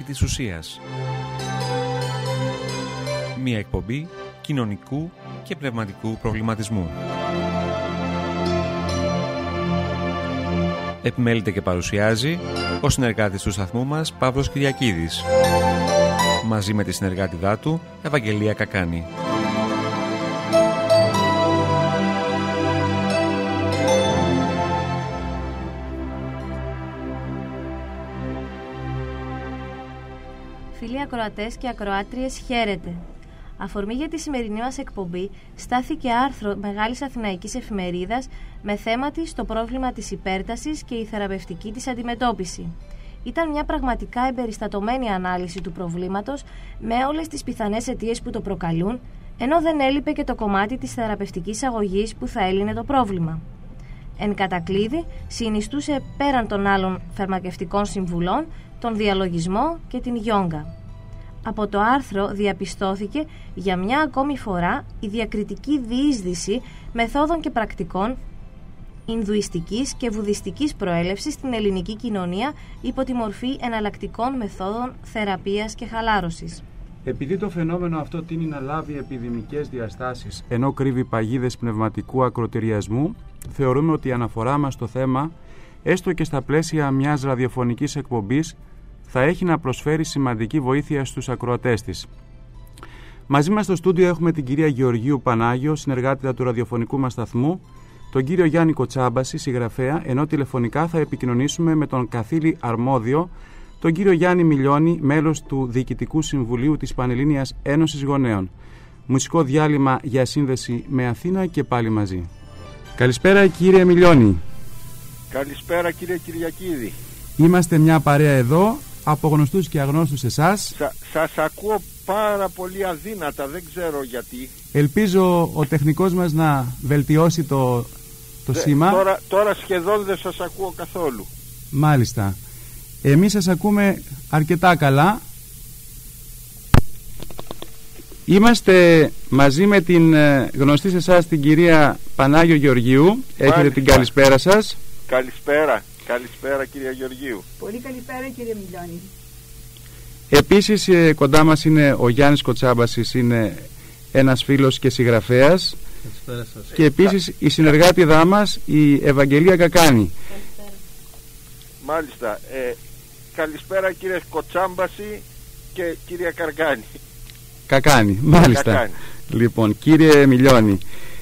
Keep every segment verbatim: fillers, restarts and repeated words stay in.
της ουσίας. Μία εκπομπή κοινωνικού και πνευματικού προβληματισμού. Επιμέλειται και παρουσιάζει ο συνεργάτης του σταθμού μας, Παύλος Κυριακίδης, μαζί με τη συνεργάτηδά του, Ευαγγελία Κακάνη. Φίλοι ακροατές και ακροάτριες, χαίρετε. Αφορμή για τη σημερινή μας εκπομπή στάθηκε άρθρο Μεγάλης Αθηναϊκής Εφημερίδας με θέμα της το πρόβλημα της υπέρτασης και η θεραπευτική της αντιμετώπιση. Ήταν μια πραγματικά εμπεριστατωμένη ανάλυση του προβλήματος με όλες τις πιθανές αιτίες που το προκαλούν, ενώ δεν έλειπε και το κομμάτι της θεραπευτικής αγωγής που θα έλυνε το πρόβλημα. Εν κατακλείδη, συνιστούσε πέραν των άλλων φαρμακευτικών συμβουλών τον διαλογισμό και την γιόγκα. Από το άρθρο διαπιστώθηκε για μια ακόμη φορά η διακριτική διείσδυση μεθόδων και πρακτικών Ινδουιστικής και Βουδιστικής προέλευσης στην ελληνική κοινωνία υπό τη μορφή εναλλακτικών μεθόδων θεραπείας και χαλάρωσης. Επειδή το φαινόμενο αυτό τείνει να λάβει επιδημικές διαστάσεις, ενώ κρύβει παγίδες πνευματικού ακροτηριασμού, θεωρούμε ότι η αναφορά μας στο θέμα, έστω και στα πλαίσια μιας ραδιοφωνικής εκπομπής, θα έχει να προσφέρει σημαντική βοήθεια στους ακροατές της. Μαζί μας στο στούντιο έχουμε την κυρία Γεωργίου Πανάγιο, συνεργάτηδα του ραδιοφωνικού μας σταθμού, τον κύριο Γιάννη Κοτσάμπαση, συγγραφέα, ενώ τηλεφωνικά θα επικοινωνήσουμε με τον καθήλη αρμόδιο, τον κύριο Γιάννη Μιλιώνη, μέλος του Διοικητικού Συμβουλίου της Πανελλήνιας Ένωσης Γονέων. Μουσικό διάλειμμα για σύνδεση με Αθήνα και πάλι μαζί. Καλησπέρα κύριε Μιλιώνη. Καλησπέρα κύριε Κυριακίδη. Είμαστε μια παρέα εδώ, από γνωστούς και αγνώστους εσάς. Σα, σας ακούω πάρα πολύ αδύνατα, δεν ξέρω γιατί. Ελπίζω ο τεχνικός μας να βελτιώσει το, το Δε, σήμα. Τώρα, τώρα σχεδόν δεν σας ακούω καθόλου. Μάλιστα. Εμείς σας ακούμε αρκετά καλά. Είμαστε μαζί με την γνωστή σε εσάς την κυρία Πανάγιο Γεωργίου. Μάλιστα. Έχετε την καλησπέρα σας. Καλησπέρα. Καλησπέρα κυρία Γεωργίου. Πολύ καλησπέρα κύριε Μιλιώνη. Επίσης κοντά μας είναι ο Γιάννης Κοτσάμπασης, είναι ένας φίλος και συγγραφέας. Καλησπέρα σας. Και επίσης η συνεργάτηδά μας, η Ευαγγελία Κακάνη. Καλησπέρα. Μάλιστα. Ε, καλησπέρα κύριε Κοτσάμπαση και κυρία Καρκάνη. Κακάνη, μάλιστα. Κακάνη. Λοιπόν, κύριε Μιλιώνη,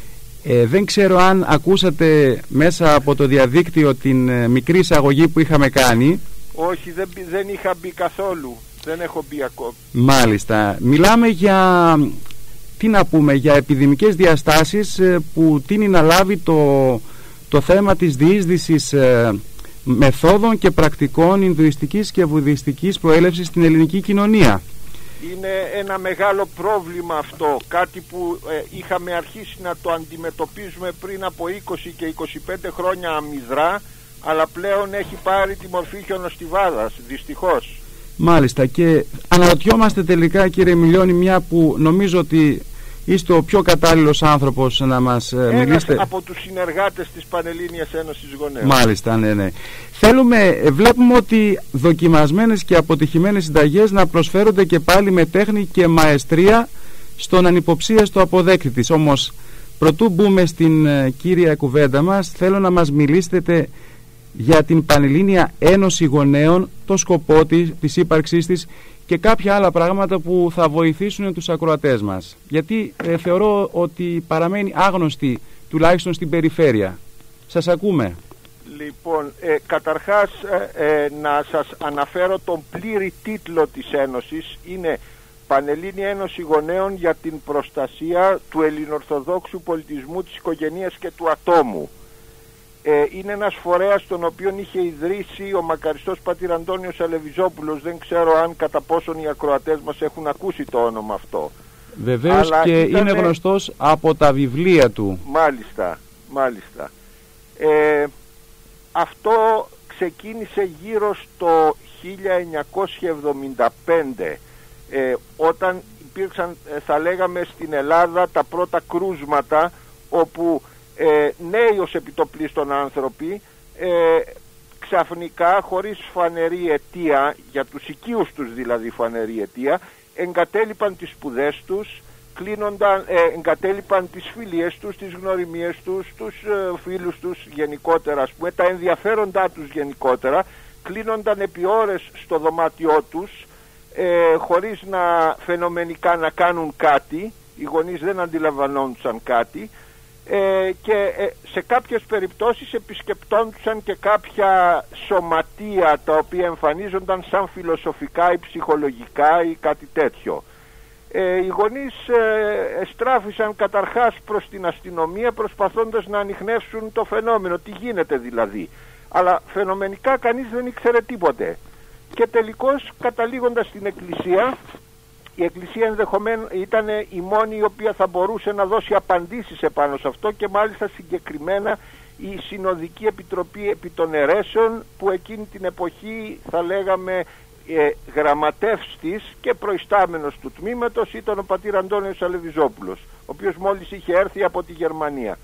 Ε, δεν ξέρω αν ακούσατε μέσα από το διαδίκτυο την ε, μικρή εισαγωγή που είχαμε κάνει. Όχι, δεν, δεν είχα μπει καθόλου. Δεν έχω μπει ακόμη. Μάλιστα. Μιλάμε για, τι να πούμε, για επιδημικές διαστάσεις ε, που τείνει να λάβει το, το θέμα της διείσδυσης ε, μεθόδων και πρακτικών Ινδουιστικής και Βουδιστικής προέλευσης στην ελληνική κοινωνία. Είναι ένα μεγάλο πρόβλημα αυτό, κάτι που ε, είχαμε αρχίσει να το αντιμετωπίζουμε πριν από είκοσι και είκοσι πέντε χρόνια αμυδρά, αλλά πλέον έχει πάρει τη μορφή χιονοστιβάδας, δυστυχώς. Μάλιστα, και αναρωτιόμαστε τελικά κύριε Μιλιώνη, μια που νομίζω ότι είστε ο πιο κατάλληλος άνθρωπος να μας Ένας μιλήσετε. από τους συνεργάτες της Πανελλήνιας Ένωσης Γονέων. Μάλιστα, ναι, ναι. Θέλουμε, βλέπουμε ότι δοκιμασμένες και αποτυχημένες συνταγές να προσφέρονται και πάλι με τέχνη και μαεστρία στον ανυποψίαστο αποδέκτη της. Όμως, προτού μπούμε στην ε, κύρια κουβέντα μας, θέλω να μας μιλήσετε για την Πανελλήνια Ένωση Γονέων, το σκοπό της, της ύπαρξής της και κάποια άλλα πράγματα που θα βοηθήσουν τους ακροατές μας. Γιατί ε, θεωρώ ότι παραμένει άγνωστη, τουλάχιστον στην περιφέρεια. Σας ακούμε. Λοιπόν, ε, καταρχάς ε, ε, να σας αναφέρω τον πλήρη τίτλο της Ένωσης. Είναι Πανελλήνια Ένωση Γονέων για την προστασία του ελληνορθοδόξου πολιτισμού, της οικογενείας και του ατόμου. Ε, είναι ένας φορέας τον οποίο είχε ιδρύσει ο μακαριστός πατήρ Αντώνιος Αλεβιζόπουλος. Δεν ξέρω αν κατά πόσον οι ακροατές μας έχουν ακούσει το όνομα αυτό. Βεβαίως. Αλλά και ήτανε... είναι γνωστός από τα βιβλία του. Μάλιστα, μάλιστα. Ε, αυτό ξεκίνησε γύρω στο χίλια εννιακόσια εβδομήντα πέντε, ε, όταν υπήρξαν, θα λέγαμε, στην Ελλάδα τα πρώτα κρούσματα, όπου ε, νέοι ως επιτοπλίστων άνθρωποι ε, ξαφνικά, χωρίς φανερή αιτία, για τους οικείους τους δηλαδή φανερή αιτία, εγκατέλειπαν τις σπουδές τους, κλείνονταν, ε, εγκατέλειπαν τις φιλίες τους, τις γνωριμίες τους, τους ε, φίλους τους γενικότερα, ας πούμε, τα ενδιαφέροντά τους γενικότερα, κλείνονταν επί ώρες στο δωμάτιό τους, ε, χωρίς να φαινομενικά να κάνουν κάτι. Οι γονείς δεν αντιλαμβανόντουσαν κάτι, ε, και ε, σε κάποιες περιπτώσεις επισκεπτόντουσαν και κάποια σωματεία τα οποία εμφανίζονταν σαν φιλοσοφικά ή ψυχολογικά ή κάτι τέτοιο. Ε, οι γονείς ε, εστράφησαν καταρχάς προς την αστυνομία, προσπαθώντας να ανιχνεύσουν το φαινόμενο, τι γίνεται δηλαδή, αλλά φαινομενικά κανείς δεν ήξερε τίποτε. Και τελικώς, καταλήγοντας στην εκκλησία, η εκκλησία ενδεχομένως ήταν η μόνη η οποία θα μπορούσε να δώσει απαντήσεις επάνω σε αυτό, και μάλιστα συγκεκριμένα η Συνοδική Επιτροπή επί των Αιρέσεων, που εκείνη την εποχή θα λέγαμε ε, γραμματεύς της και προϊστάμενος του τμήματος ήταν ο πατήρ Αντώνιος Αλεβιζόπουλος, ο οποίος μόλις είχε έρθει από τη Γερμανία.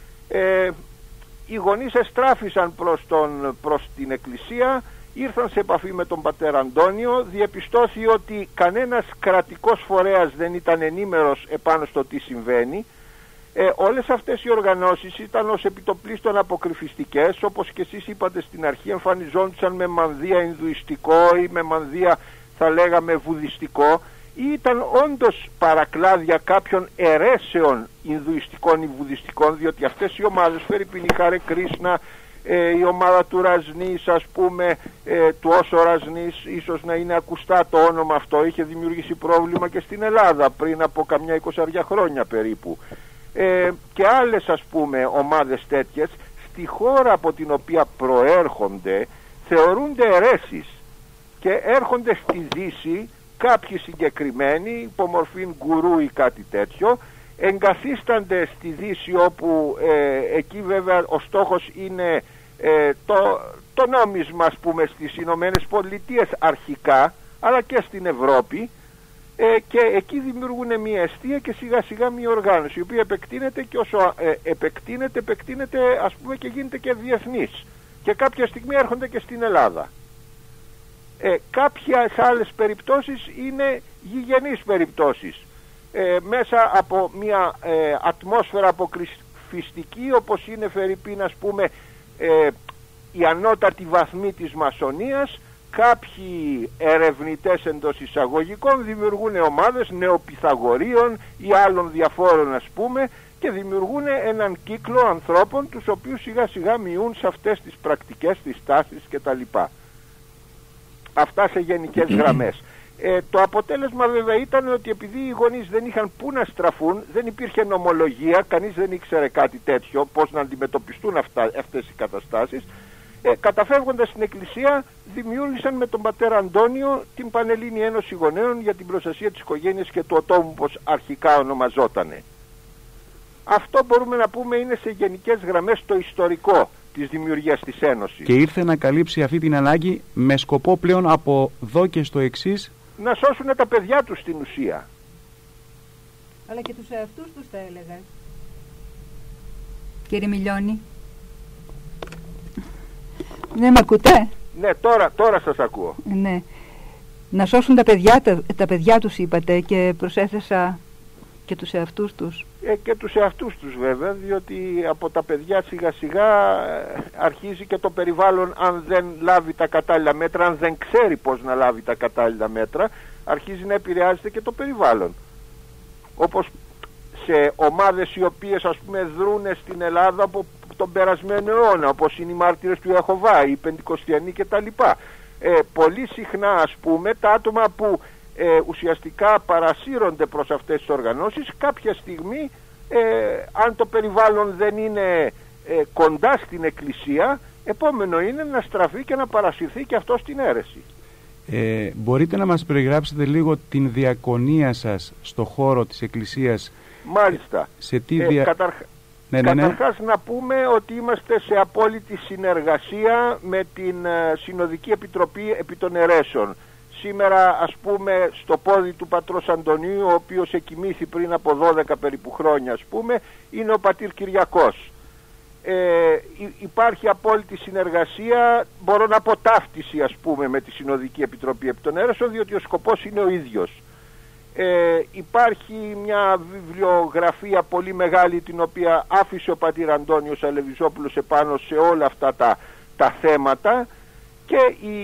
Ε, οι γονείς εστράφησαν προς, τον, προς την εκκλησία, ήρθαν σε επαφή με τον πατέρ Αντώνιο, διεπιστώθη ότι κανένας κρατικός φορέας δεν ήταν ενήμερος επάνω στο τι συμβαίνει. Ε, όλες αυτές οι οργανώσεις ήταν ως επιτοπλίστων αποκρυφιστικές, όπως και εσείς είπατε στην αρχή, εμφανιζόντουσαν με μανδύα ινδουιστικό ή με μανδύα θα λέγαμε βουδιστικό, ή ήταν όντως παρακλάδια κάποιων αιρέσεων ινδουιστικών ή βουδιστικών, διότι αυτές οι ομάδες, φερειπίν η Χάρε Κρίσνα, Ε, η ομάδα του Ραζνής, ας πούμε, ε, του Όσο Ραζνής, ίσως να είναι ακουστά το όνομα αυτό, είχε δημιουργήσει πρόβλημα και στην Ελλάδα πριν από καμιά εικοσαριά χρόνια περίπου, ε, και άλλες, ας πούμε, ομάδες τέτοιες στη χώρα από την οποία προέρχονται θεωρούνται αιρέσεις και έρχονται στη Δύση κάποιοι συγκεκριμένοι υπομορφήν γκουρού ή κάτι τέτοιο, εγκαθίστανται στη Δύση, όπου ε, εκεί βέβαια ο στόχος είναι ε, το, το νόμισμα, ας πούμε, στις Ηνωμένες Πολιτείες αρχικά, αλλά και στην Ευρώπη, ε, και εκεί δημιουργούν μια αιστεία και σιγά σιγά μια οργάνωση, η οποία επεκτείνεται, και όσο ε, επεκτείνεται, επεκτείνεται, ας πούμε, και γίνεται και διεθνής, και κάποια στιγμή έρχονται και στην Ελλάδα. Ε, κάποιες άλλες περιπτώσεις είναι γηγενείς περιπτώσεις, Ε, μέσα από μια ε, ατμόσφαιρα αποκρυφιστική, όπως είναι φερειπίν, ας πούμε, ε, η ανώτατη βαθμή της μασονίας. Κάποιοι ερευνητές εντός εισαγωγικών δημιουργούν ομάδες νεοπιθαγορίων ή άλλων διαφόρων, ας πούμε, και δημιουργούν έναν κύκλο ανθρώπων, τους οποίους σιγά σιγά μειούν σε αυτές τις πρακτικές, τις τάσεις κτλ. Αυτά σε γενικές γραμμές. Ε, το αποτέλεσμα βέβαια ήταν ότι επειδή οι γονείς δεν είχαν πού να στραφούν, δεν υπήρχε νομολογία, κανείς δεν ήξερε κάτι τέτοιο, πώς να αντιμετωπιστούν αυτά, αυτές οι καταστάσεις, ε, καταφεύγοντας στην εκκλησία, δημιούργησαν με τον πατέρα Αντώνιο την Πανελλήνια Ένωση Γονέων για την προστασία της οικογένειας και του ατόμου, όπως αρχικά ονομαζότανε. Αυτό μπορούμε να πούμε είναι σε γενικές γραμμές το ιστορικό της δημιουργίας της Ένωσης. Και ήρθε να καλύψει αυτή την ανάγκη με σκοπό πλέον από εδώ και στο εξής να σώσουν τα παιδιά τους στην ουσία. Αλλά και τους εαυτούς τους, τα έλεγα. Κύριε Μιλιώνη. Ναι, με ακούτε? Ναι, τώρα, τώρα σας ακούω. Ναι. Να σώσουν τα παιδιά, τα, τα παιδιά τους είπατε, και προσέθεσα και τους εαυτούς τους. Ε, και τους εαυτούς τους βέβαια, διότι από τα παιδιά σιγά σιγά αρχίζει και το περιβάλλον, αν δεν λάβει τα κατάλληλα μέτρα, αν δεν ξέρει πώς να λάβει τα κατάλληλα μέτρα, αρχίζει να επηρεάζεται και το περιβάλλον. Όπως σε ομάδες οι οποίες, ας πούμε, δρούνε στην Ελλάδα από τον περασμένο αιώνα, όπως είναι οι μάρτυρες του Ιεχωβά, οι Πεντηκοστιανοί κτλ. Ε, πολύ συχνά, ας πούμε, τα άτομα που Ε, ουσιαστικά παρασύρονται προς αυτές τις οργανώσεις, κάποια στιγμή, ε, αν το περιβάλλον δεν είναι ε, κοντά στην εκκλησία, επόμενο είναι να στραφεί και να παρασυρθεί και αυτό στην αίρεση. Ε, μπορείτε να μας περιγράψετε λίγο την διακονία σας στο χώρο της εκκλησίας? Μάλιστα. Σε τι δια... ε, καταρχ... ναι, ναι, ναι. Καταρχάς να πούμε ότι είμαστε σε απόλυτη συνεργασία με την uh, Συνοδική Επιτροπή επί των Αιρέσεων. Σήμερα, ας πούμε, στο πόδι του πατρός Αντωνίου, ο οποίος εκοιμήθη πριν από δώδεκα περίπου χρόνια, ας πούμε, είναι ο πατήρ Κυριακός. Ε, υπάρχει απόλυτη συνεργασία, μπορώ να πω ταύτιση ας πούμε με τη Συνοδική Επιτροπή επί των αίρεσων, διότι ο σκοπός είναι ο ίδιος. Ε, υπάρχει μια βιβλιογραφία πολύ μεγάλη την οποία άφησε ο πατήρ Αντώνιος Αλεβιζόπουλος επάνω σε όλα αυτά τα, τα θέματα, και η,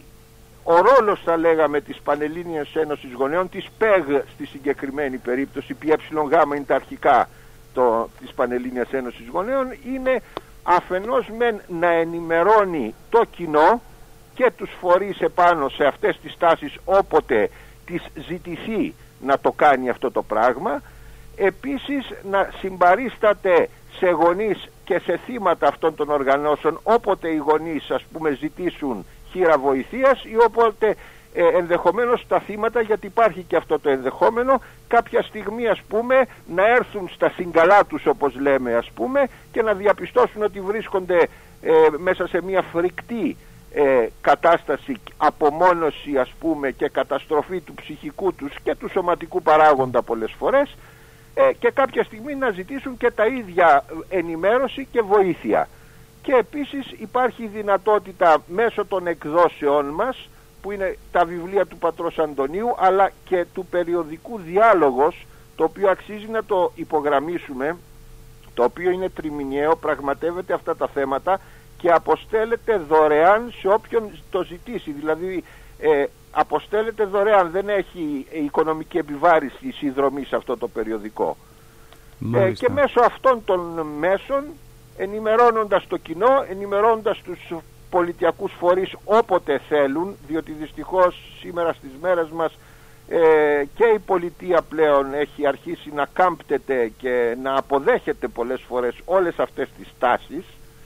ο ρόλος θα λέγαμε της Πανελλήνιας Ένωσης Γονέων, της ΠΕΓ στη συγκεκριμένη περίπτωση, ΠΕΓ είναι τα αρχικά το, της Πανελλήνιας Ένωσης Γονέων, είναι αφενός μεν να ενημερώνει το κοινό και τους φορείς επάνω σε αυτές τις τάσεις όποτε της ζητηθεί να το κάνει αυτό το πράγμα, επίσης να συμπαρίσταται σε γονείς και σε θύματα αυτών των οργανώσεων όποτε οι γονείς ας πούμε ζητήσουν χείρα βοηθείας, ή όποτε ε, ενδεχομένως τα θύματα, γιατί υπάρχει και αυτό το ενδεχόμενο κάποια στιγμή ας πούμε να έρθουν στα συγκαλά τους όπως λέμε ας πούμε και να διαπιστώσουν ότι βρίσκονται ε, μέσα σε μια φρικτή ε, κατάσταση, απομόνωση ας πούμε και καταστροφή του ψυχικού τους και του σωματικού παράγοντα πολλές φορές, ε, και κάποια στιγμή να ζητήσουν και τα ίδια ενημέρωση και βοήθεια. Και επίσης υπάρχει η δυνατότητα μέσω των εκδόσεών μας, που είναι τα βιβλία του πατρός Αντωνίου, αλλά και του περιοδικού Διάλογος, το οποίο αξίζει να το υπογραμμίσουμε, το οποίο είναι τριμηνιαίο, πραγματεύεται αυτά τα θέματα και αποστέλλεται δωρεάν σε όποιον το ζητήσει. Δηλαδή ε, αποστέλλεται δωρεάν, δεν έχει οικονομική επιβάρηση η συνδρομή σε αυτό το περιοδικό. Ε, και μέσω αυτών των μέσων, ενημερώνοντας το κοινό, ενημερώνοντας τους πολιτιακούς φορείς όποτε θέλουν, διότι δυστυχώς σήμερα στις μέρες μας ε, και η πολιτεία πλέον έχει αρχίσει να κάμπτεται και να αποδέχεται πολλές φορές όλες αυτές τις τάσεις,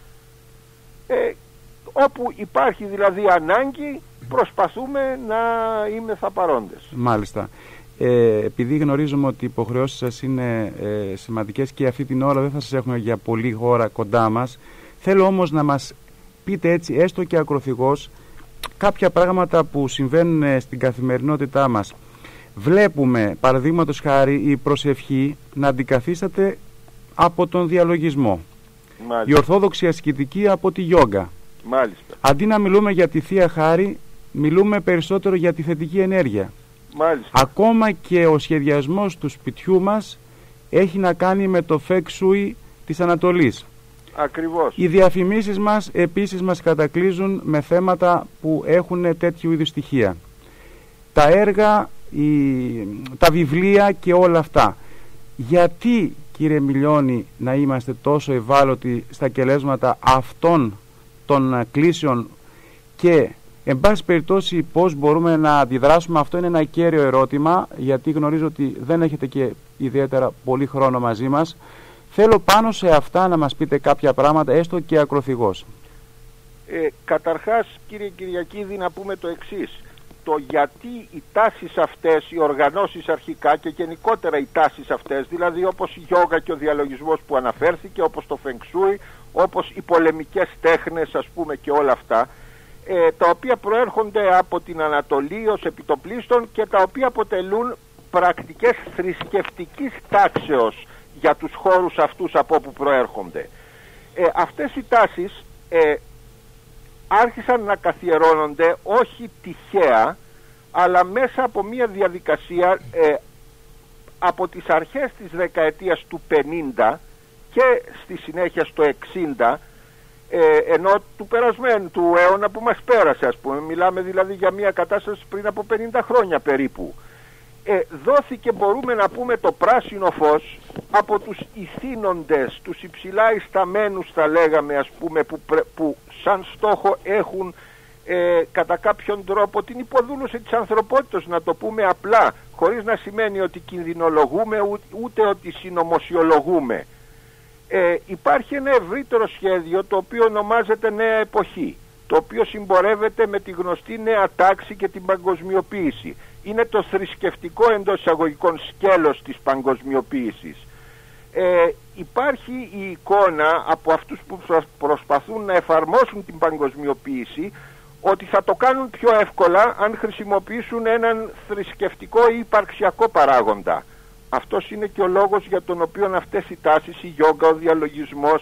ε, όπου υπάρχει δηλαδή ανάγκη προσπαθούμε να είμεθα παρόντες. Μάλιστα. Ε, επειδή γνωρίζουμε ότι οι υποχρεώσεις σας είναι ε, σημαντικές και αυτή την ώρα δεν θα σας έχουμε για πολύ ώρα κοντά μας, θέλω όμως να μας πείτε έτσι έστω και ακροθυγώς κάποια πράγματα που συμβαίνουν στην καθημερινότητά μας. Βλέπουμε παραδείγματος χάρη η προσευχή να αντικαθίσταται από τον διαλογισμό. Μάλιστα. Η ορθόδοξη ασκητική από τη γιόγκα. Μάλιστα. Αντί να μιλούμε για τη Θεία Χάρη, μιλούμε περισσότερο για τη θετική ενέργεια. Μάλιστα. Ακόμα και ο σχεδιασμός του σπιτιού μας έχει να κάνει με το feng shui της Ανατολής. Ακριβώς. Οι διαφημίσεις μας επίσης μας κατακλείζουν με θέματα που έχουν τέτοιου είδους στοιχεία. Τα έργα, οι, τα βιβλία και όλα αυτά. Γιατί, κύριε Μιλιώνη, να είμαστε τόσο ευάλωτοι στα κελέσματα αυτών των κλήσεων και εν πάση περιπτώσει πώς μπορούμε να αντιδράσουμε? Αυτό είναι ένα κέριο ερώτημα, γιατί γνωρίζω ότι δεν έχετε και ιδιαίτερα πολύ χρόνο μαζί μας. Θέλω πάνω σε αυτά να μας πείτε κάποια πράγματα, έστω και ακροθυγώς. Ε, καταρχάς, κύριε Κυριακίδη, να πούμε το εξής. Το γιατί οι τάσεις αυτές, οι οργανώσεις αρχικά και γενικότερα οι τάσεις αυτές, δηλαδή όπως η γιόγκα και ο διαλογισμός που αναφέρθηκε, όπως το feng shui, όπως οι πολεμικές τέχνες ας πούμε και όλα αυτά, ε, τα οποία προέρχονται από την Ανατολή ως επιτοπλίστων και τα οποία αποτελούν πρακτικές θρησκευτικής τάξεως για τους χώρους αυτούς από όπου προέρχονται. Ε, αυτές οι τάσεις ε, άρχισαν να καθιερώνονται όχι τυχαία, αλλά μέσα από μια διαδικασία ε, από τις αρχές της δεκαετίας του πενήντα και στη συνέχεια στο εξήντα, ε, ενώ του περασμένου, του αιώνα που μας πέρασε ας πούμε, μιλάμε δηλαδή για μια κατάσταση πριν από πενήντα χρόνια περίπου, ε, δόθηκε μπορούμε να πούμε το πράσινο φως από τους ηθήνοντες, τους υψηλά ισταμένους θα λέγαμε ας πούμε, που, που σαν στόχο έχουν ε, κατά κάποιον τρόπο την υποδούλωση της ανθρωπότητας, να το πούμε απλά, χωρίς να σημαίνει ότι κινδυνολογούμε ούτε, ούτε ότι συνωμοσιολογούμε. Ε, υπάρχει ένα ευρύτερο σχέδιο το οποίο ονομάζεται Νέα Εποχή, το οποίο συμπορεύεται με τη γνωστή νέα τάξη και την παγκοσμιοποίηση. Είναι το θρησκευτικό εντός εισαγωγικών σκέλος της παγκοσμιοποίησης. Ε, υπάρχει η εικόνα από αυτούς που προσπαθούν να εφαρμόσουν την παγκοσμιοποίηση ότι θα το κάνουν πιο εύκολα αν χρησιμοποιήσουν έναν θρησκευτικό ή υπαρξιακό παράγοντα. Αυτός είναι και ο λόγος για τον οποίο αυτές οι τάσεις, η γιόγκα, ο διαλογισμός,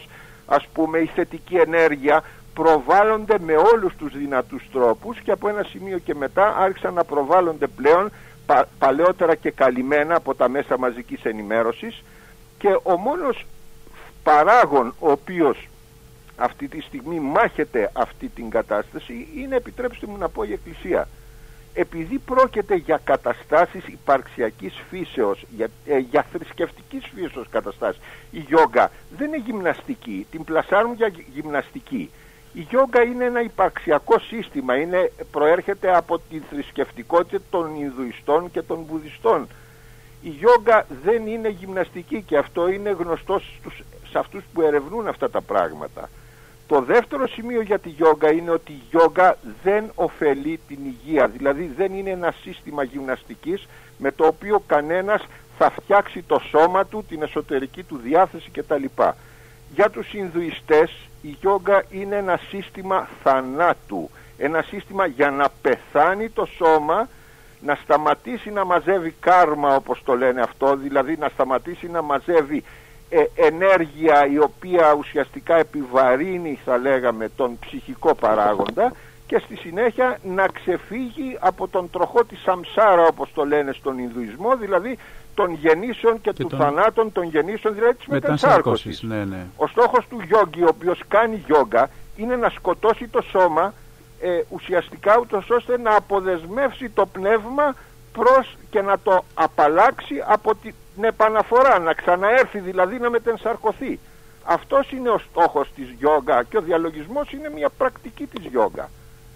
ας πούμε, η θετική ενέργεια, προβάλλονται με όλους τους δυνατούς τρόπους και από ένα σημείο και μετά άρχισαν να προβάλλονται πλέον πα, παλαιότερα και καλυμμένα από τα μέσα μαζικής ενημέρωσης, και ο μόνος παράγων ο οποίος αυτή τη στιγμή μάχεται αυτή την κατάσταση είναι, επιτρέψτε μου να πω, η Εκκλησία. Επειδή πρόκειται για καταστάσεις υπαρξιακής φύσεως, για, ε, για θρησκευτικής φύσεως καταστάσεις, η γιόγκα δεν είναι γυμναστική, την πλασάρουν για γυμναστική. Η γιόγκα είναι ένα υπαρξιακό σύστημα, είναι, προέρχεται από τη θρησκευτικότητα των Ινδουιστών και των Βουδιστών. Η γιόγκα δεν είναι γυμναστική και αυτό είναι γνωστό στους, σε αυτούς που ερευνούν αυτά τα πράγματα. Το δεύτερο σημείο για τη γιόγκα είναι ότι η γιόγκα δεν ωφελεί την υγεία, δηλαδή δεν είναι ένα σύστημα γυμναστικής με το οποίο κανένας θα φτιάξει το σώμα του, την εσωτερική του διάθεση κτλ. Για τους Ινδουιστές η γιόγκα είναι ένα σύστημα θανάτου, ένα σύστημα για να πεθάνει το σώμα, να σταματήσει να μαζεύει κάρμα, όπως το λένε αυτό, δηλαδή να σταματήσει να μαζεύει ε, ενέργεια η οποία ουσιαστικά επιβαρύνει, θα λέγαμε, τον ψυχικό παράγοντα, και στη συνέχεια να ξεφύγει από τον τροχό της σαμσάρα, όπως το λένε στον Ινδουισμό, δηλαδή των γεννήσεων και, και του τον... θανάτων των γεννήσεων, δηλαδή της μετασάρκωσης. Ναι, ναι. Ο στόχος του γιόγκι, ο οποίος κάνει γιόγκα, είναι να σκοτώσει το σώμα ε, ουσιαστικά, ούτως ώστε να αποδεσμεύσει το πνεύμα προς και να το απαλλάξει από την επαναφορά, να ξαναέρθει δηλαδή, να μετενσαρκωθεί. Αυτός είναι ο στόχος της γιόγκα και ο διαλογισμός είναι μια πρακτική της γιόγκα.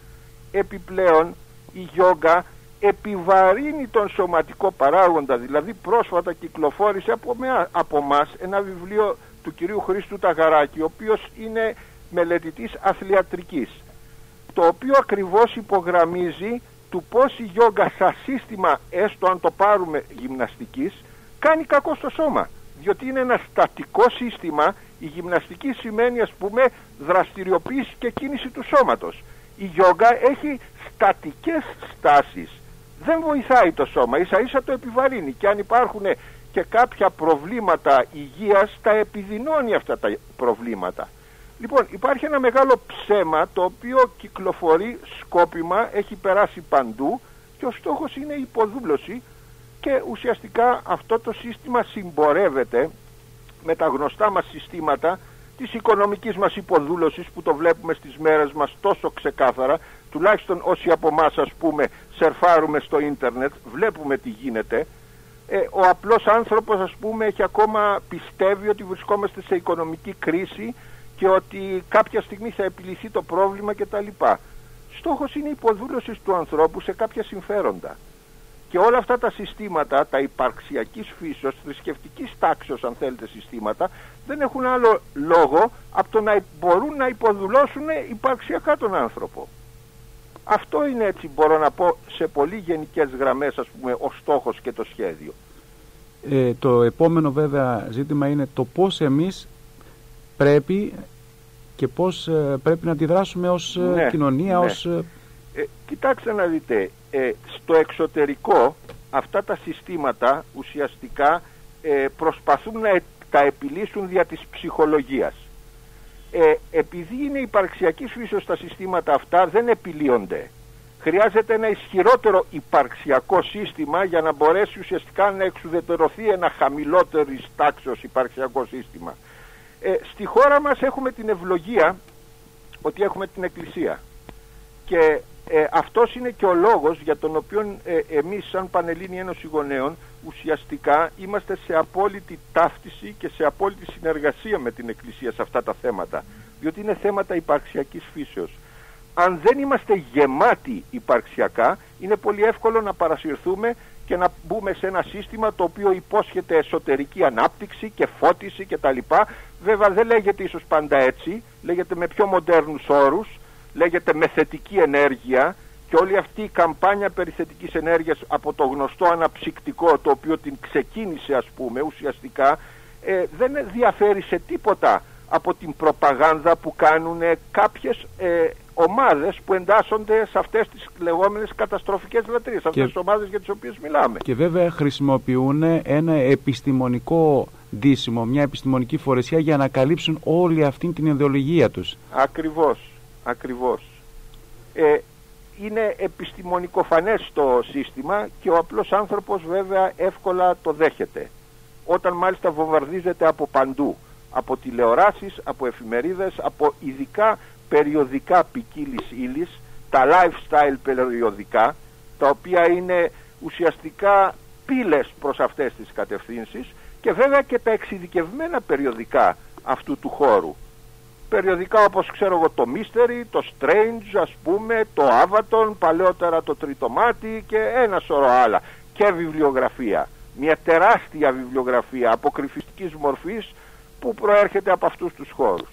Επιπλέον η γιόγκα επιβαρύνει τον σωματικό παράγοντα, δηλαδή πρόσφατα κυκλοφόρησε από, με, από μας ένα βιβλίο του κυρίου Χρήστου Ταγαράκη, ο οποίος είναι μελετητής αθλιατρικής, το οποίο ακριβώς υπογραμμίζει του πώς η γιόγκα σαν σύστημα, έστω αν το πάρουμε γυμναστικής, κάνει κακό στο σώμα, διότι είναι ένα στατικό σύστημα. Η γυμναστική σημαίνει, ας πούμε, δραστηριοποίηση και κίνηση του σώματος. Η γιόγκα έχει στατικές στάσεις, δεν βοηθάει το σώμα, ίσα ίσα το επιβαρύνει, και αν υπάρχουν και κάποια προβλήματα υγείας τα επιδεινώνει αυτά τα προβλήματα. Λοιπόν, υπάρχει ένα μεγάλο ψέμα το οποίο κυκλοφορεί σκόπιμα, έχει περάσει παντού, και ο στόχος είναι η υποδούλωση, και ουσιαστικά αυτό το σύστημα συμπορεύεται με τα γνωστά μας συστήματα της οικονομικής μας υποδούλωσης, που το βλέπουμε στις μέρες μας τόσο ξεκάθαρα, τουλάχιστον όσοι από εμάς, ας πούμε, σερφάρουμε στο ίντερνετ, βλέπουμε τι γίνεται. Ε, ο απλός άνθρωπος, ας πούμε, έχει ακόμα πιστεύει ότι βρισκόμαστε σε οικονομική κρίση και ότι κάποια στιγμή θα επιλυθεί το πρόβλημα κτλ. Στόχος είναι η υποδούλωση του ανθρώπου σε κάποια συμφέροντα. Και όλα αυτά τα συστήματα, τα υπαρξιακής φύσεως, θρησκευτικής τάξεως αν θέλετε συστήματα, δεν έχουν άλλο λόγο από το να μπορούν να υποδουλώσουν υπαρξιακά τον άνθρωπο. Αυτό είναι, έτσι μπορώ να πω σε πολύ γενικές γραμμές, ας πούμε, ο στόχος και το σχέδιο. Ε, το επόμενο βέβαια ζήτημα είναι το πώς εμείς πρέπει και πώς ε, πρέπει να αντιδράσουμε ως ναι, κοινωνία, ναι. ως... Ε, κοιτάξτε να δείτε, ε, στο εξωτερικό αυτά τα συστήματα ουσιαστικά ε, προσπαθούν να ε, τα επιλύσουν δια της ψυχολογίας. Ε, επειδή είναι υπαρξιακής φύσεως τα συστήματα αυτά, δεν επιλύονται. Χρειάζεται ένα ισχυρότερο υπαρξιακό σύστημα για να μπορέσει ουσιαστικά να εξουδετερωθεί ένα χαμηλότερης τάξεως υπαρξιακό σύστημα. Ε, στη χώρα μας έχουμε την ευλογία ότι έχουμε την Εκκλησία, και ε, αυτός είναι και ο λόγος για τον οποίο ε, εμείς σαν Πανελλήνια Ένωση Γονέων ουσιαστικά είμαστε σε απόλυτη ταύτιση και σε απόλυτη συνεργασία με την Εκκλησία σε αυτά τα θέματα, διότι είναι θέματα υπαρξιακής φύσεως. Αν δεν είμαστε γεμάτοι υπαρξιακά, είναι πολύ εύκολο να παρασυρθούμε και να μπούμε σε ένα σύστημα το οποίο υπόσχεται εσωτερική ανάπτυξη και φώτιση κτλ. Βέβαια δεν λέγεται ίσως πάντα έτσι, λέγεται με πιο μοντέρνους όρους, λέγεται με θετική ενέργεια, και όλη αυτή η καμπάνια περί θετικής ενέργειας από το γνωστό αναψυκτικό, το οποίο την ξεκίνησε, ας πούμε, ουσιαστικά ε, δεν διαφέρει σε τίποτα από την προπαγάνδα που κάνουν κάποιες ε, ομάδες που εντάσσονται σε αυτές τις λεγόμενες καταστροφικές λατρείες, αυτές τις ομάδες για τις οποίες μιλάμε. Και βέβαια χρησιμοποιούν ένα επιστημονικό ντύσιμο, μια επιστημονική φορεσιά για να καλύψουν όλη αυτή την ιδεολογία τους. Ακριβώς, ακριβώς. Ε, είναι επιστημονικοφανές το σύστημα και ο απλός άνθρωπος βέβαια εύκολα το δέχεται. Όταν μάλιστα βομβαρδίζεται από παντού, από τηλεοράσεις, από εφημερίδες, από ειδικά περιοδικά ποικίλης ύλης, τα lifestyle περιοδικά, τα οποία είναι ουσιαστικά πύλες προς αυτές τις κατευθύνσεις, και βέβαια και τα εξειδικευμένα περιοδικά αυτού του χώρου. Περιοδικά όπως ξέρω εγώ το Mystery, το Strange ας πούμε, το Avaton, παλαιότερα το Τρίτο Μάτι και ένα σωρό άλλα. Και βιβλιογραφία. Μια τεράστια βιβλιογραφία αποκρυφιστικής μορφής που προέρχεται από αυτούς τους χώρους.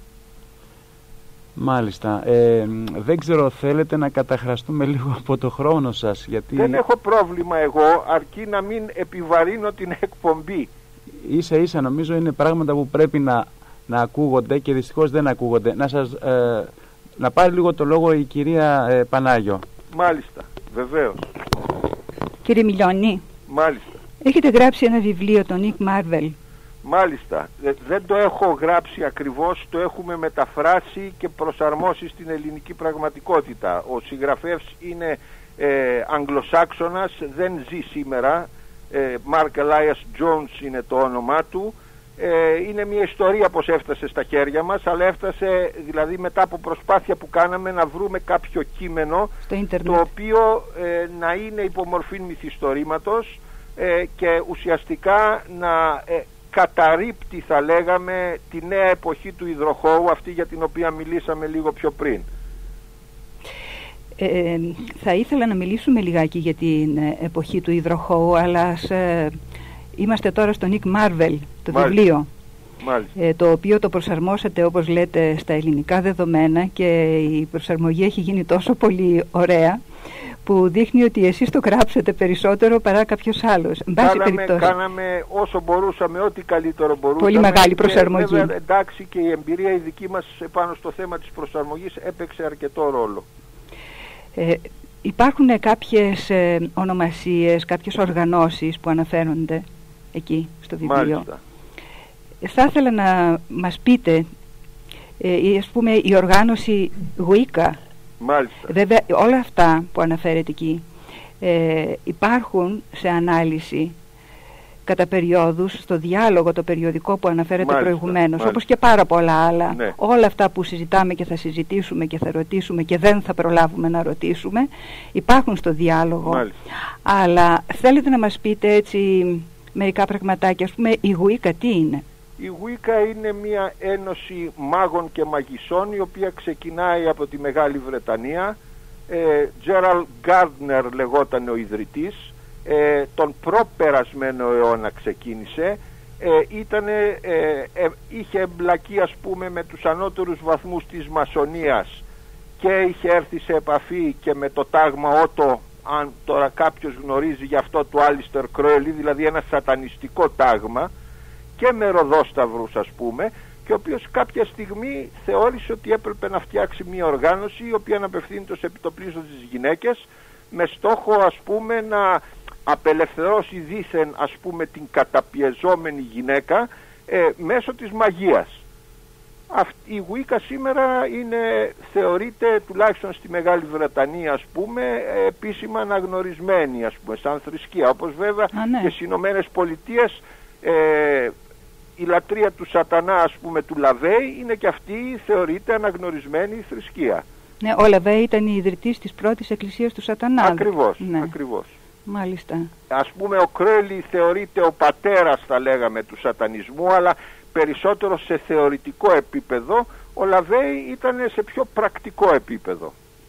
Μάλιστα. Ε, δεν ξέρω, θέλετε να καταχραστούμε λίγο από το χρόνο σας? Γιατί... Δεν έχω πρόβλημα εγώ, αρκεί να μην επιβαρύνω την εκπομπή. Ίσα ίσα νομίζω είναι πράγματα που πρέπει να, να ακούγονται και δυστυχώς δεν ακούγονται. Να, σας, ε, να πάρει λίγο το λόγο η κυρία ε, Πανάγιο. Μάλιστα, βεβαίως. Κύριε Μιλιώνη, μάλιστα. Έχετε γράψει ένα βιβλίο, τον Νίκ Μάρβελ. Μάλιστα. Δεν το έχω γράψει ακριβώς, το έχουμε μεταφράσει και προσαρμόσει στην ελληνική πραγματικότητα. Ο συγγραφέας είναι ε, Αγγλοσάξονας, δεν ζει σήμερα. Ε, Mark Elias Jones είναι το όνομά του. Ε, είναι μια ιστορία πως έφτασε στα χέρια μας, αλλά έφτασε δηλαδή μετά από προσπάθεια που κάναμε να βρούμε κάποιο κείμενο το οποίο ε, να είναι υπομορφή μυθιστορήματος ε, και ουσιαστικά να ε, καταρρίπτει, θα λέγαμε, τη νέα εποχή του υδροχώου, αυτή για την οποία μιλήσαμε λίγο πιο πριν. Ε, θα ήθελα να μιλήσουμε λιγάκι για την εποχή του υδροχώου, αλλά ας, ε, είμαστε τώρα στο Νίκ Μάρβελ, το Μάλιστα. βιβλίο, ε, το οποίο το προσαρμόσατε, όπως λέτε, στα ελληνικά δεδομένα, και η προσαρμογή έχει γίνει τόσο πολύ ωραία που δείχνει ότι εσείς το γράψετε περισσότερο παρά κάποιος άλλος. Κάναμε, κάναμε όσο μπορούσαμε, ό,τι καλύτερο μπορούσαμε. Πολύ μεγάλη προσαρμογή. Και βέβαια, εντάξει, και η εμπειρία η δική μας πάνω στο θέμα της προσαρμογής έπαιξε αρκετό ρόλο. Ε, υπάρχουν κάποιες ε, ονομασίες, κάποιες οργανώσεις που αναφέρονται εκεί στο βιβλίο. Μάλιστα. Ε, θα ήθελα να μας πείτε, ε, ας πούμε, η οργάνωση Wicca. Μάλιστα. Βέβαια όλα αυτά που αναφέρεται εκεί ε, υπάρχουν σε ανάλυση κατά περιόδους στο διάλογο το περιοδικό που αναφέρεται μάλιστα, προηγουμένως, μάλιστα. όπως και πάρα πολλά άλλα. Ναι. Όλα αυτά που συζητάμε και θα συζητήσουμε και θα ρωτήσουμε και δεν θα προλάβουμε να ρωτήσουμε υπάρχουν στο διάλογο. Μάλιστα. Αλλά θέλετε να μας πείτε έτσι μερικά πραγματάκια, ας πούμε η Wicca τι είναι? Η Wicca είναι μια ένωση μάγων και μαγισσών η οποία ξεκινάει από τη Μεγάλη Βρετανία. ε, Gerald Gardner λεγόταν ο ιδρυτής. Ε, τον προπερασμένο αιώνα ξεκίνησε. ε, ήτανε, ε, ε, είχε εμπλακεί ας πούμε με τους ανώτερους βαθμούς της μασονίας και είχε έρθει σε επαφή και με το τάγμα Ότο, αν τώρα κάποιος γνωρίζει γι' αυτό, του Άλιστερ Κρόελι, δηλαδή ένα σατανιστικό τάγμα, και με ροδόσταυρους ας πούμε, και ο οποίος κάποια στιγμή θεώρησε ότι έπρεπε να φτιάξει μια οργάνωση η οποία να απευθύνεται σε επιτοπλίστων τις γυναίκες, με στόχο ας πούμε να απελευθερώσει δήθεν ας πούμε την καταπιεζόμενη γυναίκα ε, μέσω της μαγείας. Αυτή, η Wicca σήμερα είναι, θεωρείται τουλάχιστον στη Μεγάλη Βρετανία ας πούμε επίσημα αναγνωρισμένη ας πούμε σαν θρησκεία, όπως βέβαια Α, ναι. και στις Ηνωμένες Πολιτείες ε, η λατρεία του σατανά ας πούμε του Λαβέη είναι και αυτή θεωρείται αναγνωρισμένη θρησκεία. Ναι, ο Λαβέη ήταν η ιδρυτής της πρώτης εκκλησίας του σατανά. Ακριβώς, ναι. ακριβώς. Μάλιστα. Ας πούμε ο Κρέλι θεωρείται ο πατέρας θα λέγαμε του σατανισμού, αλλά περισσότερο σε θεωρητικό επίπεδο. Ο Λαβέη ήταν σε πιο πρακτικό επίπεδο.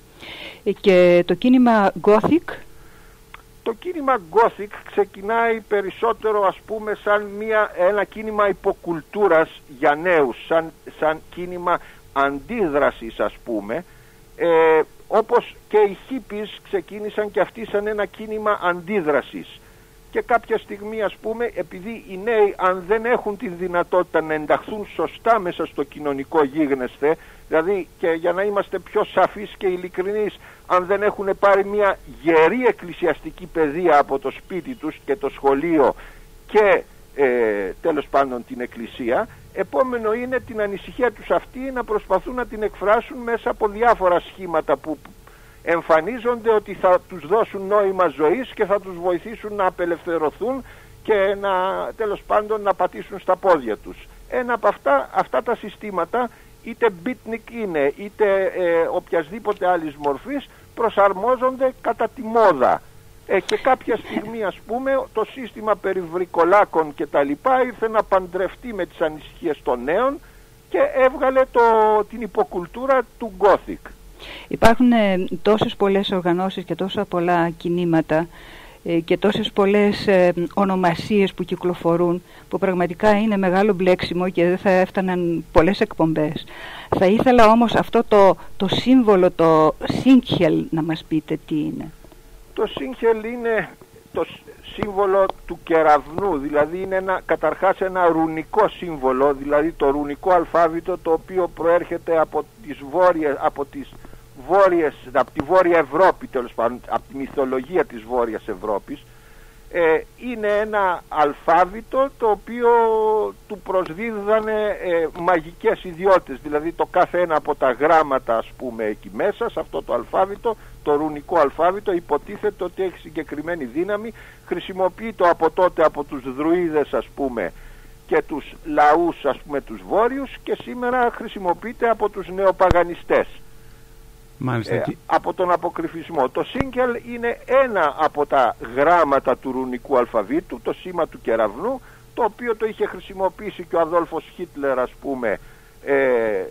Και το κίνημα Gothic? Το κίνημα Gothic ξεκινάει περισσότερο ας πούμε σαν μια, ένα κίνημα υποκουλτούρας για νέους, σαν, σαν κίνημα αντίδρασης ας πούμε, ε, όπως και οι hippies ξεκίνησαν και αυτοί σαν ένα κίνημα αντίδρασης. Και κάποια στιγμή ας πούμε, επειδή οι νέοι αν δεν έχουν τη δυνατότητα να ενταχθούν σωστά μέσα στο κοινωνικό γίγνεσθε, δηλαδή και για να είμαστε πιο σαφείς και ειλικρινείς, αν δεν έχουν πάρει μια γερή εκκλησιαστική παιδεία από το σπίτι τους και το σχολείο και ε, τέλος πάντων την Εκκλησία. Επόμενο είναι την ανησυχία τους αυτή να προσπαθούν να την εκφράσουν μέσα από διάφορα σχήματα που εμφανίζονται ότι θα τους δώσουν νόημα ζωής και θα τους βοηθήσουν να απελευθερωθούν και να, τέλος πάντων, να πατήσουν στα πόδια τους. Ένα από αυτά, αυτά τα συστήματα, είτε beatnik είναι είτε ε, οποιασδήποτε άλλης μορφής, προσαρμόζονται κατά τη μόδα. Ε, και κάποια στιγμή, ας πούμε, το σύστημα περί βρικολάκων και τα λοιπά ήρθε να παντρευτεί με τις ανησυχίες των νέων και έβγαλε το, την υποκουλτούρα του Gothic. Υπάρχουν ε, τόσες πολλές οργανώσεις και τόσα πολλά κινήματα ε, και τόσες πολλές ε, ονομασίες που κυκλοφορούν, που πραγματικά είναι μεγάλο μπλέξιμο και δεν θα έφταναν πολλές εκπομπές. Θα ήθελα όμως αυτό το, το σύμβολο, το Σίνχελ, να μας πείτε τι είναι. Το Σίνχελ είναι το σύμβολο του κεραυνού, δηλαδή είναι ένα, καταρχάς ένα ρουνικό σύμβολο, δηλαδή το ρουνικό αλφάβητο, το οποίο προέρχεται από τις βόρειες, από τις βόρειες, από τη Βόρεια Ευρώπη, τέλος πάντων, από τη μυθολογία της Βόρειας Ευρώπης. Ε, είναι ένα αλφάβητο το οποίο του προσδίδανε ε, μαγικές ιδιότητες, δηλαδή το κάθε ένα από τα γράμματα, ας πούμε, εκεί μέσα σε αυτό το αλφάβητο, το ρουνικό αλφάβητο, υποτίθεται ότι έχει συγκεκριμένη δύναμη. Χρησιμοποιείται από τότε από τους δρουίδες, ας πούμε, και τους λαούς, ας πούμε, τους βόρειους, και σήμερα χρησιμοποιείται από τους νεοπαγανιστές. Ε, από τον αποκρυφισμό. Το Σίνκελ είναι ένα από τα γράμματα του ρουνικού αλφαβήτου, το σήμα του κεραυνού, το οποίο το είχε χρησιμοποιήσει και ο Αδόλφος Χίτλερ, ας πούμε, ε,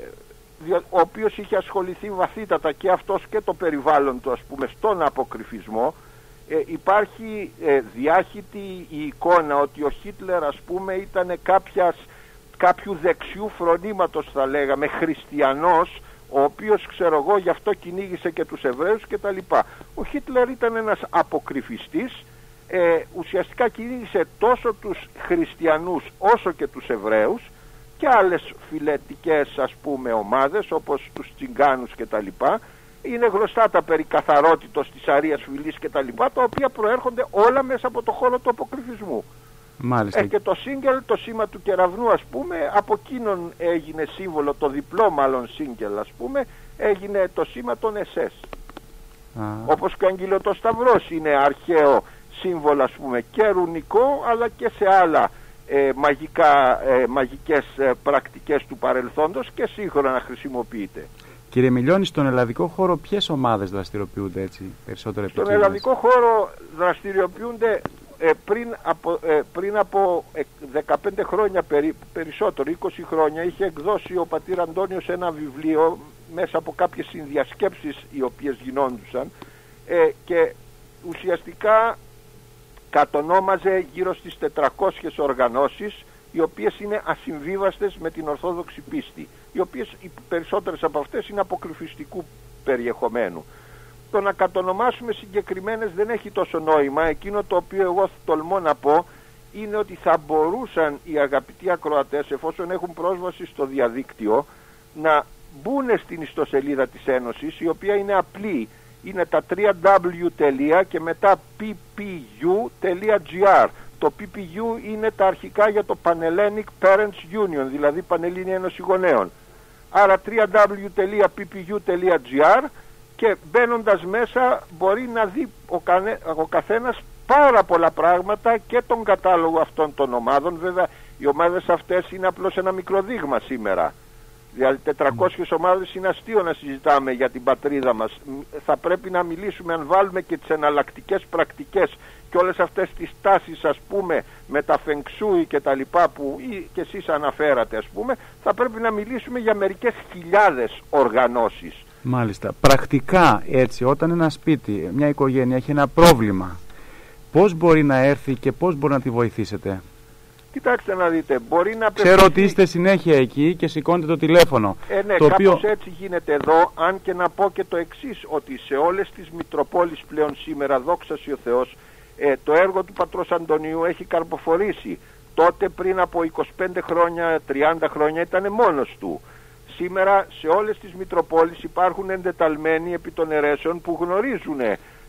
ο οποίος είχε ασχοληθεί βαθύτατα και αυτός και το περιβάλλον του, ας πούμε, στον αποκρυφισμό. Ε, υπάρχει ε, διάχυτη η εικόνα ότι ο Χίτλερ, ας πούμε, ήταν κάποιας, κάποιου δεξιού φρονήματος, θα λέγαμε, χριστιανός, ο οποίος, ξέρω εγώ, γι' αυτό κυνήγησε και τους Εβραίους και τα λοιπά. Ο Χίτλερ ήταν ένας αποκρυφιστής, ε, ουσιαστικά κυνήγησε τόσο τους χριστιανούς όσο και τους Εβραίους και άλλες φιλετικές, ας πούμε, ομάδες όπως τους Τσιγκάνους και τα λοιπά. Είναι γνωστά τα περί καθαρότητος της Αρίας Φυλής και τα λοιπά, τα οποία προέρχονται όλα μέσα από το χώρο του αποκρυφισμού. Μάλιστα. Ε, και το Σίνγκελ, το σήμα του κεραυνού, ας πούμε, από εκείνον έγινε σύμβολο, το διπλό μάλλον Σίνγκελ, ας πούμε, έγινε το σήμα των ες ες. Α. Όπως και ο Αγγελοτοσταυρός είναι αρχαίο σύμβολο, ας πούμε, και ρουνικό, αλλά και σε άλλα ε, μαγικά, ε, μαγικές ε, πρακτικές του παρελθόντος και σύγχρονα χρησιμοποιείται. Κύριε Μιλιώνη, στον ελλαδικό χώρο ποιες ομάδες δραστηριοποιούνται έτσι περισσότερο επικίνδυνες? Στον ελλαδικό χώρο δραστηριοποιούνται Ε, πριν, από, ε, πριν από ε, δεκαπέντε χρόνια περί, περισσότερο, είκοσι χρόνια, είχε εκδώσει ο πατήρ Αντώνιος ένα βιβλίο μέσα από κάποιες συνδιασκέψεις οι οποίες γινόντουσαν ε, και ουσιαστικά κατονόμαζε γύρω στις τετρακόσιες οργανώσεις, οι οποίες είναι ασυμβίβαστες με την Ορθόδοξη πίστη, οι οποίες οι περισσότερες από αυτές είναι αποκρυφιστικού περιεχομένου. Το να κατονομάσουμε συγκεκριμένες δεν έχει τόσο νόημα. Εκείνο το οποίο εγώ τολμώ να πω είναι ότι θα μπορούσαν οι αγαπητοί ακροατές, εφόσον έχουν πρόσβαση στο διαδίκτυο, να μπουν στην ιστοσελίδα της Ένωσης, η οποία είναι απλή. Είναι τα double-u double-u double-u και μετά πι πι γιου τελεία τζι άρ. Το πι πι γιου είναι τα αρχικά για το Pan-Hellenic Parents Union, δηλαδή Πανελλήνια Ένωση Γονέων. Άρα double-u double-u double-u τελεία πι πι γιου τελεία τζι άρ, και μπαίνοντας μέσα μπορεί να δει ο, κανε, ο καθένας πάρα πολλά πράγματα και τον κατάλογο αυτών των ομάδων. Βέβαια οι ομάδες αυτές είναι απλώς ένα μικρό δείγμα σήμερα. Δηλαδή τετρακόσιες ομάδες είναι αστείο να συζητάμε για την πατρίδα μας. Θα πρέπει να μιλήσουμε, αν βάλουμε και τις εναλλακτικές πρακτικές και όλες αυτές τις τάσεις, ας πούμε, με τα φεγξούι και τα λοιπά που και εσείς αναφέρατε, ας πούμε, θα πρέπει να μιλήσουμε για μερικές χιλιάδες οργανώσεις. Μάλιστα. Πρακτικά έτσι, όταν ένα σπίτι, μια οικογένεια έχει ένα πρόβλημα, πώς μπορεί να έρθει και πώς μπορεί να τη βοηθήσετε? Κοιτάξτε να δείτε, μπορεί να... Ξέρω ότι είστε συνέχεια εκεί και σηκώνετε το τηλέφωνο. Ε, ναι, το κάπως οποίο... έτσι γίνεται εδώ, αν και να πω και το εξής, ότι σε όλες τις Μητροπόλεις πλέον σήμερα, δόξα σοι ο Θεός, ε, το έργο του πατρός Αντωνίου έχει καρποφορήσει. Τότε πριν από είκοσι πέντε χρόνια, τριάντα χρόνια ήταν μόνος του. Σήμερα σε όλες τις Μητροπόλεις υπάρχουν εντεταλμένοι επί των αιρέσεων που γνωρίζουν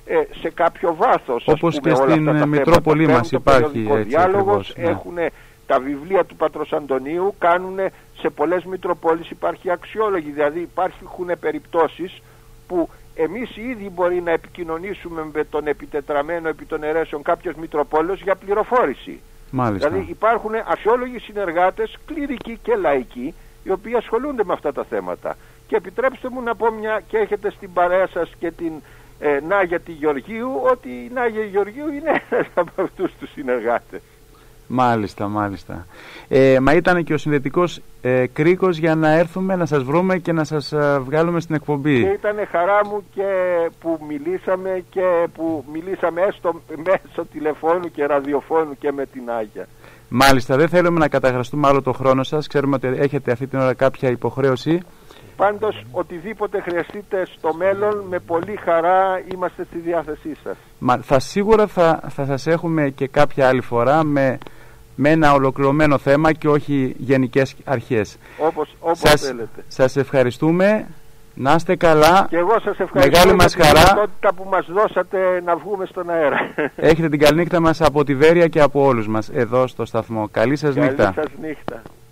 ε, σε κάποιο βάθος. Όπως πούμε, και στην Μητρόπολη μας υπάρχει έτσι διάλογος, ακριβώς, ναι. Έχουν τα βιβλία του Πατρός Αντωνίου, κάνουν σε πολλές Μητροπόλεις υπάρχει αξιόλογη, δηλαδή υπάρχουν περιπτώσεις που εμείς ήδη μπορεί να επικοινωνήσουμε με τον επιτετραμένο επί των αιρέσεων κάποιος Μητροπόλεως για πληροφόρηση. Μάλιστα. Δηλαδή υπάρχουν αξιόλογοι συνεργάτες, κληρικοί και λαϊκοί, οι οποίοι ασχολούνται με αυτά τα θέματα. Και επιτρέψτε μου να πω, μια και έχετε στην παρέα σας και την ε, Νάγια τη Γεωργίου, ότι η Νάγια Γεωργίου είναι ένας από αυτούς τους συνεργάτες. Μάλιστα, μάλιστα. Ε, μα ήταν και ο συνδετικός ε, κρίκος για να έρθουμε να σας βρούμε και να σας ε, βγάλουμε στην εκπομπή. Και ήταν χαρά μου και που μιλήσαμε και που μιλήσαμε έστω μέσω τηλεφώνου και ραδιοφώνου και με την Άγια. Μάλιστα, δεν θέλουμε να καταχραστούμε άλλο το χρόνο σας. Ξέρουμε ότι έχετε αυτή την ώρα κάποια υποχρέωση. Πάντως, οτιδήποτε χρειαστείτε στο μέλλον, με πολύ χαρά είμαστε στη διάθεσή σας. Μα, θα σίγουρα θα, θα σας έχουμε και κάποια άλλη φορά με, με ένα ολοκληρωμένο θέμα και όχι γενικές αρχές. Όπως, όπως σας, θέλετε. Σας ευχαριστούμε. Να είστε καλά. Και εγώ σας ευχαριστώ. Μεγάλη μας για χαρά. τη δυνατότητα που μας δώσατε να βγούμε στον αέρα. Έχετε την καληνύχτα μας από τη Βέρεια και από όλους μας εδώ στο σταθμό. Καλή σας Καλή νύχτα. σας νύχτα.